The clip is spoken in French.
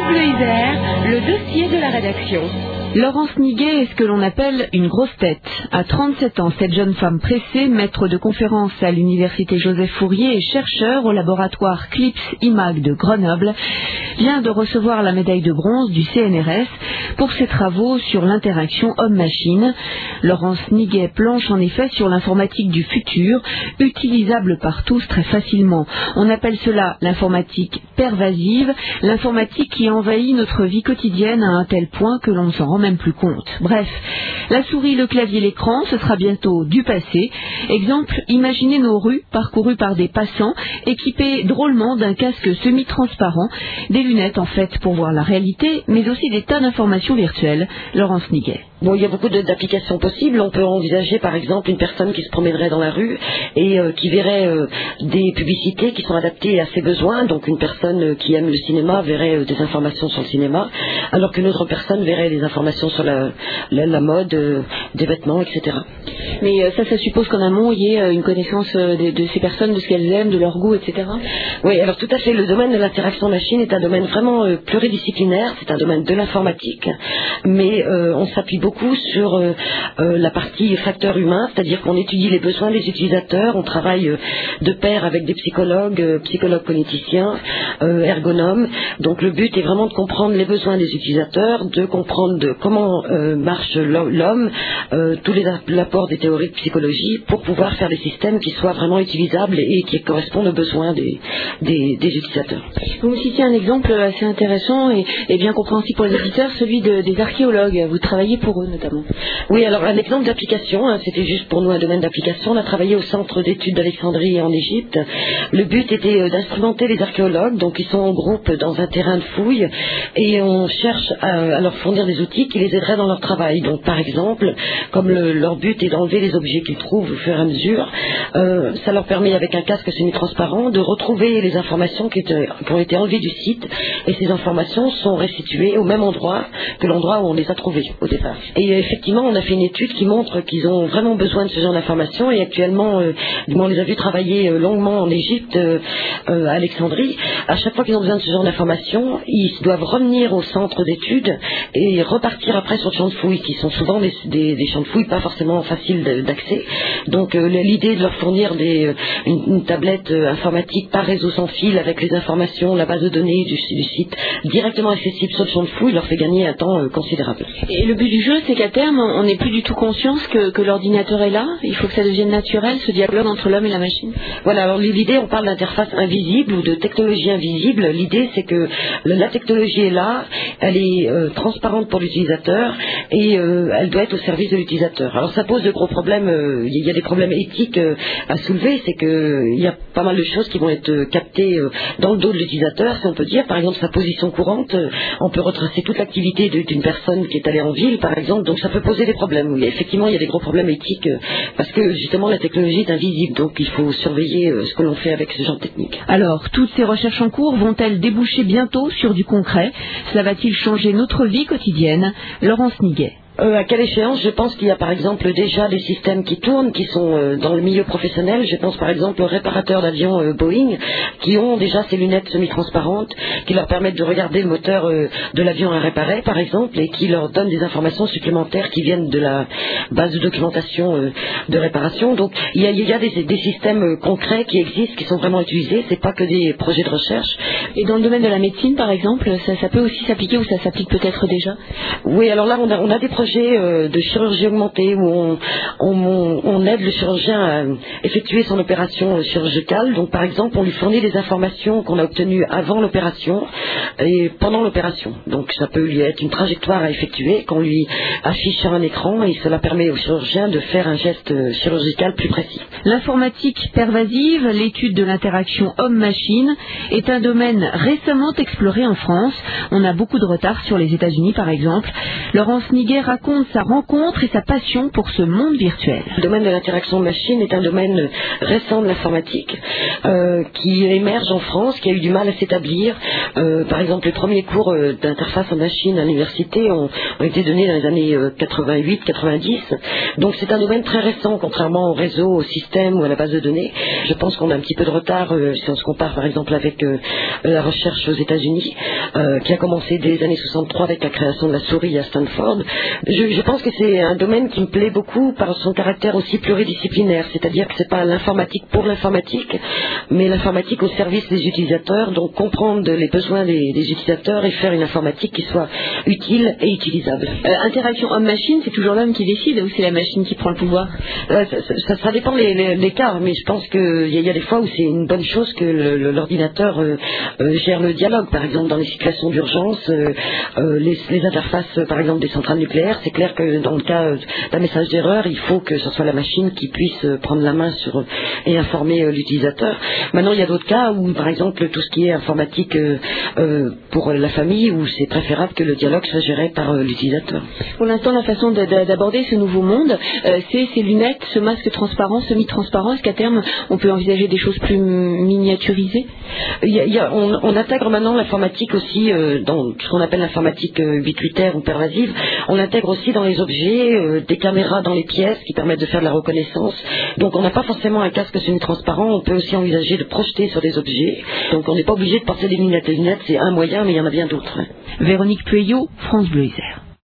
Bleu Isère, le dossier de la rédaction. Laurence Niguet est ce que l'on appelle une grosse tête. À 37 ans, cette jeune femme pressée, maître de conférences à l'université Joseph Fourier et chercheur au laboratoire CLIPS-IMAG de Grenoble, vient de recevoir la médaille de bronze du CNRS pour ses travaux sur l'interaction homme-machine. Laurence Niguet planche en effet sur l'informatique du futur, utilisable par tous très facilement. On appelle cela l'informatique pervasive, l'informatique qui envahit notre vie quotidienne à un tel point que l'on ne s'en rend même plus compte. Bref, la souris, le clavier, l'écran, ce sera bientôt du passé. Exemple, imaginez nos rues parcourues par des passants équipés drôlement d'un casque semi-transparent, des lunettes en fait pour voir la réalité, mais aussi des tas d'informations virtuelles. Laurence Niguet. Bon, il y a beaucoup d'applications possibles. On peut envisager par exemple une personne qui se promènerait dans la rue et qui verrait des publicités qui sont adaptées à ses besoins. Donc une personne qui aime le cinéma verrait des informations sur le cinéma, alors qu'une autre personne verrait des informations sur la mode, des vêtements, etc. Mais ça suppose qu'en amont il y ait une connaissance de ces personnes, de ce qu'elles aiment, de leur goût, etc. Oui, alors tout à fait. Le domaine de l'interaction machine est un domaine vraiment pluridisciplinaire. C'est un domaine de l'informatique, mais on s'appuie beaucoup sur la partie facteur humain, c'est-à-dire qu'on étudie les besoins des utilisateurs, on travaille de pair avec des psychologues, psychologues cogniticiens, ergonomes. Donc le but est vraiment de comprendre les besoins des utilisateurs, de comprendre comment marche l'homme, tous les apports des théories de psychologie pour pouvoir faire des systèmes qui soient vraiment utilisables et qui correspondent aux besoins des utilisateurs. Vous me citiez un exemple assez intéressant et bien compréhensible pour les auditeurs, celui des archéologues. Vous travaillez pour eux notamment. Oui, alors un exemple d'application, c'était juste pour nous un domaine d'application. On a travaillé au centre d'études d'Alexandrie en Égypte. Le but était d'instrumenter les archéologues, donc ils sont en groupe dans un terrain de fouille et on cherche à leur fournir des outils qui les aideraient dans leur travail. Donc par exemple, comme leur but est d'enlever les objets qu'ils trouvent au fur et à mesure, ça leur permet avec un casque semi-transparent de retrouver les informations qui ont été enlevées du site, et ces informations sont restituées au même endroit que l'endroit où on les a trouvées au départ. Et effectivement, on a fait une étude qui montre qu'ils ont vraiment besoin de ce genre d'informations, et actuellement, on les a vus travailler longuement en Égypte, à Alexandrie. À chaque fois qu'ils ont besoin de ce genre d'informations, ils doivent revenir au centre d'études et repartir après sur le champ de fouilles, qui sont souvent des champs de fouilles pas forcément faciles d'accès. Donc l'idée de leur fournir une tablette informatique par réseau sans fil avec les informations, la base de données du site directement accessible sur le champ de fouilles leur fait gagner un temps considérable. Et le but du jeu, c'est qu'à terme, on n'ait plus du tout conscience que l'ordinateur est là. Il faut que ça devienne naturel, ce dialogue entre l'homme et la machine. Voilà, alors l'idée, on parle d'interface invisible ou de technologie invisible. L'idée, c'est que la technologie est là, elle est transparente pour l'utilisateur et elle doit être au service de l'utilisateur. Alors ça pose de gros problèmes, il y a des problèmes éthiques à soulever, c'est qu'il y a pas mal de choses qui vont être captées dans le dos de l'utilisateur, si on peut dire. Par exemple, sa position courante, on peut retracer toute l'activité d'une personne qui est allée en ville, par exemple, donc ça peut poser des problèmes. Oui, effectivement, il y a des gros problèmes éthiques parce que justement la technologie est invisible, donc il faut surveiller ce que l'on fait avec ce genre de technique. Alors, toutes ces recherches en cours vont-elles déboucher bientôt sur du concret? Cela va-t-il changer notre vie quotidienne? Laurence Niguet. À quelle échéance? Je pense qu'il y a par exemple déjà des systèmes qui tournent, qui sont dans le milieu professionnel. Je pense par exemple aux réparateurs d'avions Boeing, qui ont déjà ces lunettes semi-transparentes, qui leur permettent de regarder le moteur de l'avion à réparer par exemple, et qui leur donnent des informations supplémentaires qui viennent de la base de documentation de réparation. Donc il y a des systèmes concrets qui existent, qui sont vraiment utilisés, c'est pas que des projets de recherche. Et dans le domaine de la médecine par exemple, ça peut aussi s'appliquer, ou ça s'applique peut-être déjà? Oui, alors là on a des projets de chirurgie augmentée où on aide le chirurgien à effectuer son opération chirurgicale. Donc par exemple, on lui fournit des informations qu'on a obtenues avant l'opération et pendant l'opération. Donc ça peut lui être une trajectoire à effectuer qu'on lui affiche sur un écran, et cela permet au chirurgien de faire un geste chirurgical plus précis. L'informatique pervasive, l'étude de l'interaction homme-machine, est un domaine récemment exploré en France. On a beaucoup de retard sur les États-Unis par exemple. Laurence Niguet raconte raconte sa rencontre et sa passion pour ce monde virtuel. Le domaine de l'interaction machine est un domaine récent de l'informatique qui émerge en France, qui a eu du mal à s'établir. Par exemple, les premiers cours d'interface en machine à l'université ont été donnés dans les années 88-90. Donc c'est un domaine très récent, contrairement au réseau, au système ou à la base de données. Je pense qu'on a un petit peu de retard si on se compare par exemple avec la recherche aux États-Unis, qui a commencé dès les années 63 avec la création de la souris à Stanford. Je pense que c'est un domaine qui me plaît beaucoup par son caractère aussi pluridisciplinaire, c'est-à-dire que c'est pas l'informatique pour l'informatique, mais l'informatique au service des utilisateurs, donc comprendre les besoins des utilisateurs et faire une informatique qui soit utile et utilisable. Interaction homme-machine, c'est toujours l'homme qui décide ou c'est la machine qui prend le pouvoir? Ça dépend les cas, mais je pense qu'il y a des fois où c'est une bonne chose que l'ordinateur gère le dialogue. Par exemple, dans les situations d'urgence, les interfaces, par exemple, des centrales nucléaires, c'est clair que dans le cas d'un message d'erreur, il faut que ce soit la machine qui puisse prendre la main sur et informer l'utilisateur. Maintenant, il y a d'autres cas où, par exemple, tout ce qui est informatique pour la famille, où c'est préférable que le dialogue soit géré par l'utilisateur. Pour l'instant, la façon d'aborder ce nouveau monde, c'est ces lunettes, ce masque transparent, semi-transparent. Est-ce qu'à terme, on peut envisager des choses plus miniaturisées? On intègre maintenant l'informatique aussi dans ce qu'on appelle l'informatique ubiquitaire ou pervasive. On l'intègre aussi dans les objets, des caméras dans les pièces qui permettent de faire de la reconnaissance. Donc on n'a pas forcément un casque semi-transparent, on peut aussi envisager de projeter sur des objets. Donc on n'est pas obligé de porter des lunettes. Les lunettes, c'est un moyen, mais il y en a bien d'autres. Véronique Pueyo, France Bleu Isère.